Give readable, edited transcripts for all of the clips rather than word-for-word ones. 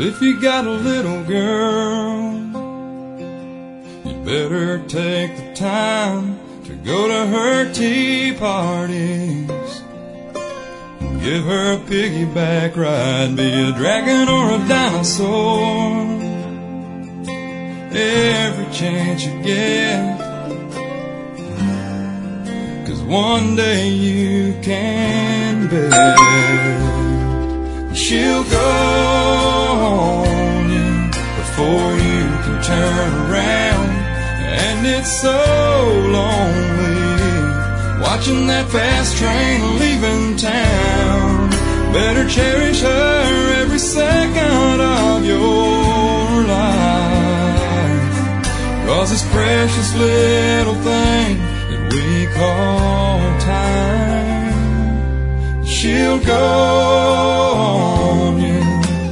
If you got a little girl, you better take the time to go to her tea parties. Give her a piggyback ride, be a dragon or a dinosaur. Every chance you get, 'cause one day you can bet she'll go on you before you can turn around. And it's so lonely watching that fast train leaving town. Better cherish her every second of your life, 'cause this precious little thing that we call time, she'll go on you.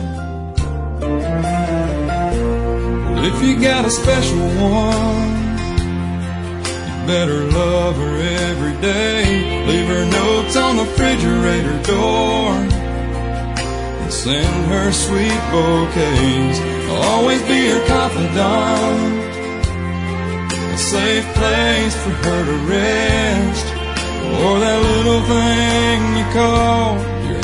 Well, if you got a special one, you better love her every day. Leave her notes on the refrigerator door and send her sweet bouquets. Always be her confidant, a safe place for her to rest, or that little thing you call your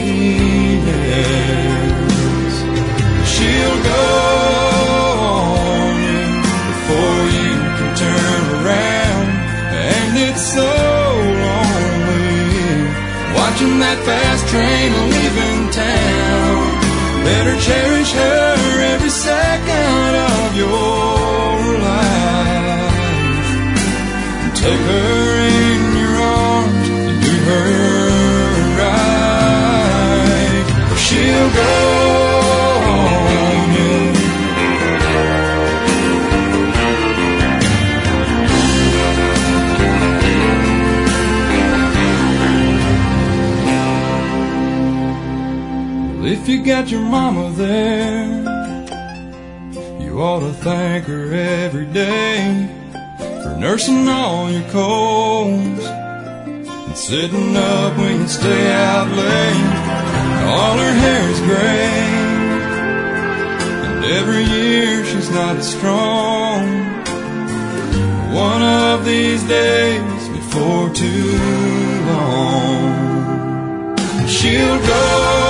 happiness. She'll go on you before you can turn around. And it's so lonely watching that fast train leaving town. Better cherish her every second of your life. Take her in your arms and do her right, or she'll go on you. If you got your mama there, you ought to thank her every day for nursing all your colds and sitting up when you stay out late. All her hair is gray, and every year she's not as strong. One of these days, before too long, she'll go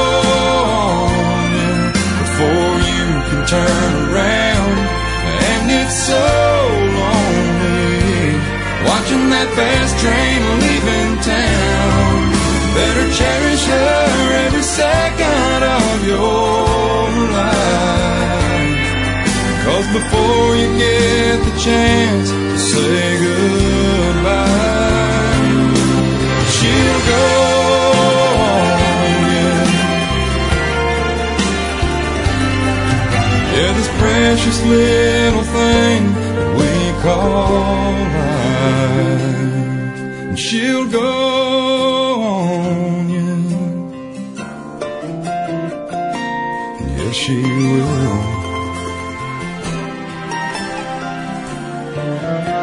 on you before you can turn around. And it's so lonely watching that fast train leaving town. Better cherish her every second of your life, 'cause before you get the chance to say goodbye, she'll go on you. Yeah, this precious little thing that we call life, and she'll go on you. Yes, she will.